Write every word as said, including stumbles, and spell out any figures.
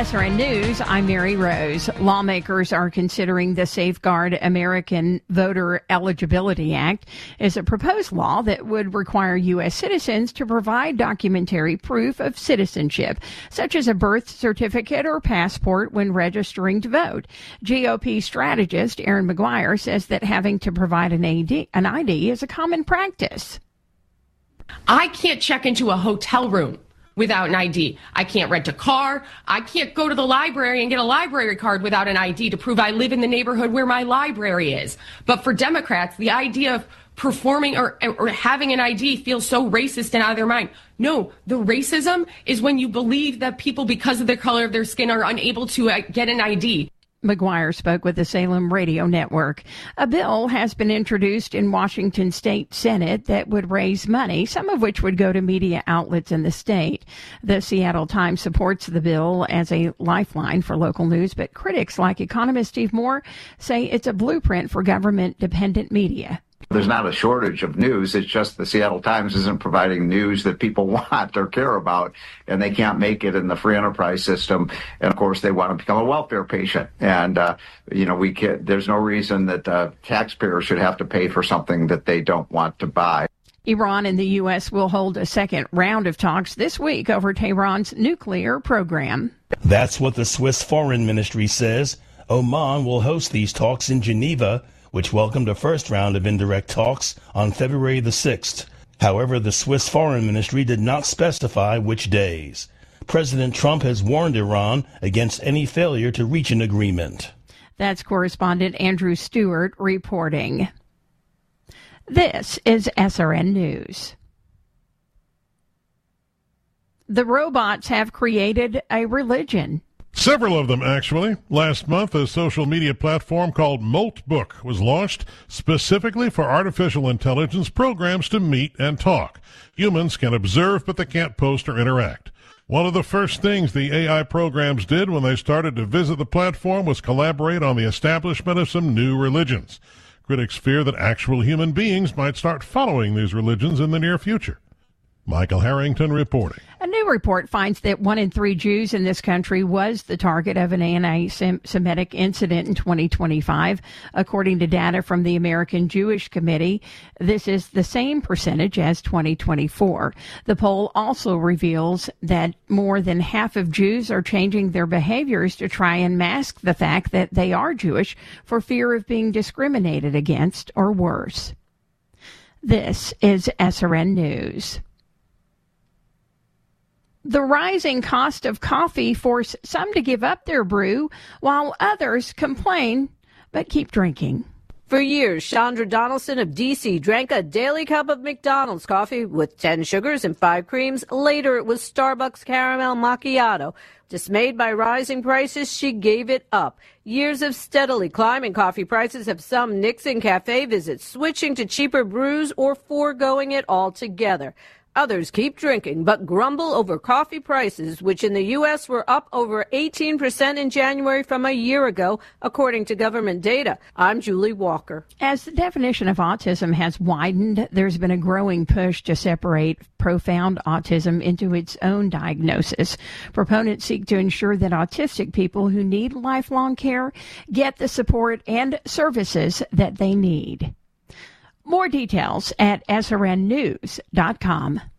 S R N News, I'm Mary Rose. Lawmakers are considering the Safeguard American Voter Eligibility Act as a proposed law that would require U S citizens to provide documentary proof of citizenship, such as a birth certificate or passport when registering to vote. G O P strategist Aaron McGuire says that having to provide an I D, an I D is a common practice. I can't check into a hotel room without an I D. I can't rent a car. I can't go to the library and get a library card without an I D to prove I live in the neighborhood where my library is. But for Democrats, the idea of performing or, or having an I D feels so racist and out of their mind. No, the racism is when you believe that people, because of the color of their skin, are unable to uh, get an I D. McGuire spoke with the Salem Radio Network. A bill has been introduced in Washington State Senate that would raise money, some of which would go to media outlets in the state. The Seattle Times supports the bill as a lifeline for local news, but critics like economist Steve Moore say it's a blueprint for government-dependent media. There's not a shortage of news. It's just the Seattle Times isn't providing news that people want or care about, and they can't make it in the free enterprise system. And of course, they want to become a welfare patient. And, uh, you know, we can, there's no reason that uh, taxpayers should have to pay for something that they don't want to buy. Iran and the U S will hold a second round of talks this week over Tehran's nuclear program. That's what the Swiss Foreign Ministry says. Oman will host these talks in Geneva, which welcomed a first round of indirect talks on February the sixth. However, the Swiss Foreign Ministry did not specify which days. President Trump has warned Iran against any failure to reach an agreement. That's correspondent Andrew Stewart reporting. This is S R N News. The robots have created a religion. Several of them, actually. Last month, a social media platform called Moltbook was launched specifically for artificial intelligence programs to meet and talk. Humans can observe, but they can't post or interact. One of the first things the A I programs did when they started to visit the platform was collaborate on the establishment of some new religions. Critics fear that actual human beings might start following these religions in the near future. Michael Harrington reporting. A new report finds that one in three Jews in this country was the target of an anti-Semitic incident in twenty twenty-five. According to data from the American Jewish Committee, this is the same percentage as twenty twenty-four. The poll also reveals that more than half of Jews are changing their behaviors to try and mask the fact that they are Jewish for fear of being discriminated against or worse. This is S R N News. The rising cost of coffee forced some to give up their brew, while others complain but keep drinking. For years, Chandra Donaldson of D C drank a daily cup of McDonald's coffee with ten sugars and five creams. Later, it was Starbucks Caramel Macchiato. Dismayed by rising prices, she gave it up. Years of steadily climbing coffee prices have some Nixon Cafe visits switching to cheaper brews or foregoing it altogether. Others keep drinking, but grumble over coffee prices, which in the U S were up over eighteen percent in January from a year ago, according to government data. I'm Julie Walker. As the definition of autism has widened, there's been a growing push to separate profound autism into its own diagnosis. Proponents seek to ensure that autistic people who need lifelong care get the support and services that they need. More details at S R N news dot com.